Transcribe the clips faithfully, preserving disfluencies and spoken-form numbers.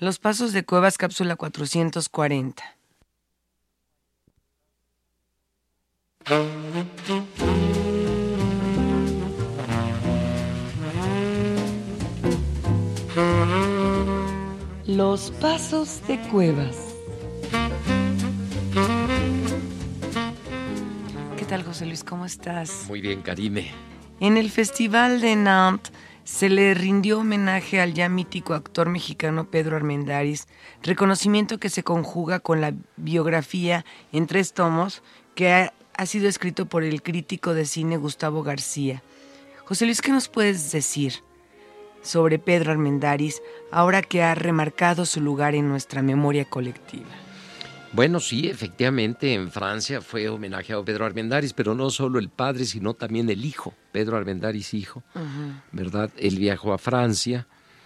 Los Pasos de Cuevas, cápsula cuatrocientos cuarenta. Los Pasos de Cuevas. ¿Qué tal, José Luis? ¿Cómo estás? Muy bien, Karime. En el Festival de Nantes se le rindió homenaje al ya mítico actor mexicano Pedro Armendáriz, reconocimiento que se conjuga con la biografía en tres tomos que ha, ha sido escrito por el crítico de cine Gustavo García. José Luis, ¿qué nos puedes decir sobre Pedro Armendáriz ahora que ha remarcado su lugar en nuestra memoria colectiva? Bueno, sí, efectivamente, en Francia fue homenajeado a Pedro Armendáriz, pero no solo el padre, sino también el hijo, Pedro Armendáriz hijo, uh-huh. ¿verdad? Él viajó a Francia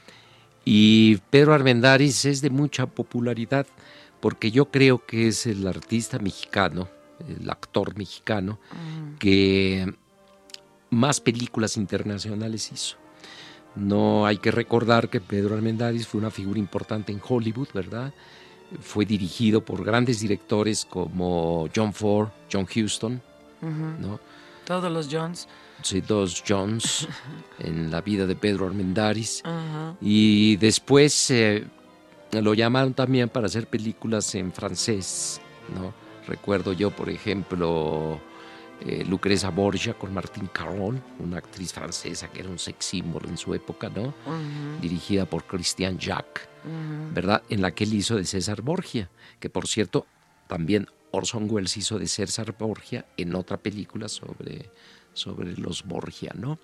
y Pedro Armendáriz es de mucha popularidad porque yo creo que es el artista mexicano, el actor mexicano, uh-huh. que más películas internacionales hizo. No hay que recordar que Pedro Armendáriz fue una figura importante en Hollywood, ¿verdad? Fue dirigido por grandes directores como John Ford, John Huston, uh-huh. ¿no? Todos los Johns. Sí, dos Johns en la vida de Pedro Armendáriz. Uh-huh. Y después eh, lo llamaron también para hacer películas en francés, ¿no? Recuerdo yo, por ejemplo, eh, Lucrezia Borgia con Martine Caron, una actriz francesa que era un sex symbol en su época, ¿no? Uh-huh. Dirigida por Christian Jacques. Uh-huh. ¿Verdad? En la que él hizo de César Borgia, que por cierto también Orson Welles hizo de César Borgia en otra película sobre, sobre los Borgia, ¿no?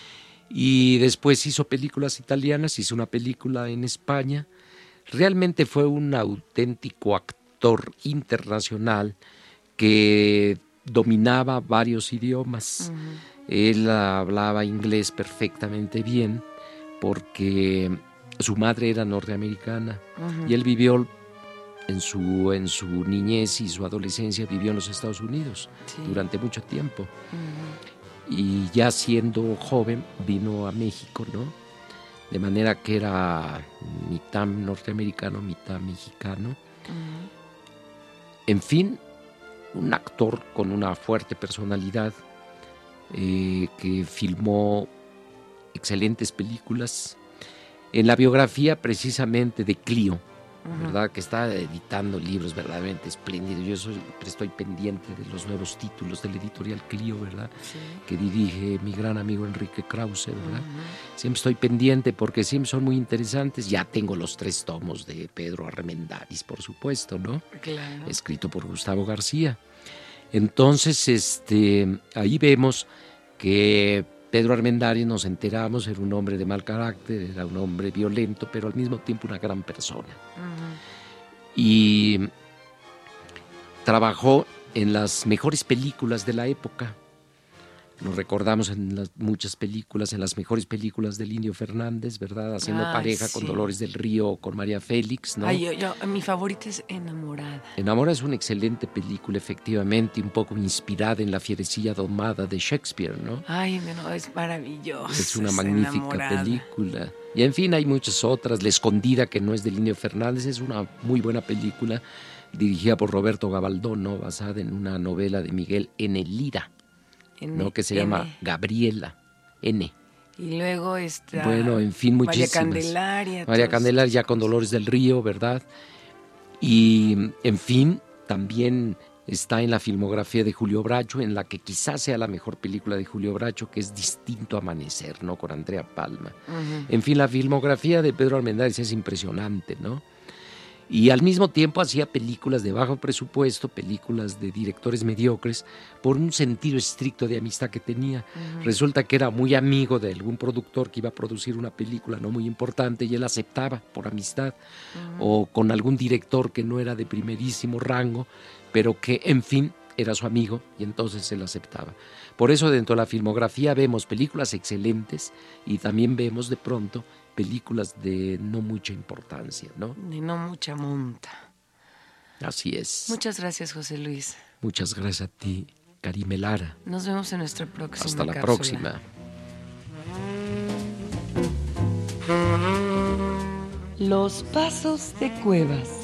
Y después hizo películas italianas, hizo una película en España. Realmente fue un auténtico actor internacional que dominaba varios idiomas. Uh-huh. Él hablaba inglés perfectamente bien porque su madre era norteamericana, uh-huh. y él vivió en su, en su niñez y su adolescencia, vivió en los Estados Unidos, sí. durante mucho tiempo. Uh-huh. Y ya siendo joven vino a México, ¿no? De manera que era mitad norteamericano, mitad mexicano. Uh-huh. En fin, un actor con una fuerte personalidad eh, que filmó excelentes películas. En la biografía precisamente de Clio, uh-huh. ¿verdad? Que está editando libros verdaderamente espléndidos. Yo soy, estoy pendiente de los nuevos títulos del editorial Clio, ¿verdad? Sí. Que dirige mi gran amigo Enrique Krause, ¿verdad? Uh-huh. Siempre estoy pendiente porque siempre son muy interesantes. Ya tengo los tres tomos de Pedro Armendáriz, por supuesto, ¿no? Claro. Escrito por Gustavo García. Entonces, este, ahí vemos que Pedro Armendáriz, nos enteramos, era un hombre de mal carácter, era un hombre violento, pero al mismo tiempo una gran persona. Uh-huh. Y trabajó en las mejores películas de la época. Nos recordamos en las muchas películas, en las mejores películas del Indio Fernández, ¿verdad? Haciendo Ay, pareja sí. con Dolores del Río, con María Félix, ¿no? Ay, yo, yo, mi favorita es Enamorada. Enamorada es una excelente película, efectivamente, un poco inspirada en La fierecilla domada de Shakespeare, ¿no? Ay, no, es maravillosa. Es una magnífica enamorada. película. Y en fin, hay muchas otras. La Escondida, que no es del Indio Fernández, es una muy buena película, dirigida por Roberto Gabaldón, ¿no? Basada en una novela de Miguel N. Lira. N, ¿no? Que se N. llama Gabriela N. Y luego está bueno, en fin, muchísimas. María Candelaria. María Candelaria ya con Dolores del Río, ¿verdad? Y en fin, también está en la filmografía de Julio Bracho, en la que quizás sea la mejor película de Julio Bracho, que es Distinto Amanecer, ¿no? Con Andrea Palma. Uh-huh. En fin, la filmografía de Pedro Armendáriz es impresionante, ¿no? Y al mismo tiempo hacía películas de bajo presupuesto, películas de directores mediocres, por un sentido estricto de amistad que tenía. Uh-huh. Resulta que era muy amigo de algún productor que iba a producir una película no muy importante y él aceptaba por amistad, uh-huh. o con algún director que no era de primerísimo rango, pero que, en fin, era su amigo y entonces él aceptaba. Por eso dentro de la filmografía vemos películas excelentes y también vemos de pronto películas de no mucha importancia, ¿no? De no mucha monta. Así es. Muchas gracias, José Luis. Muchas gracias a ti, Karime Lara. Nos vemos en nuestra próxima Hasta la cápsula. próxima. Los pasos de Cuevas.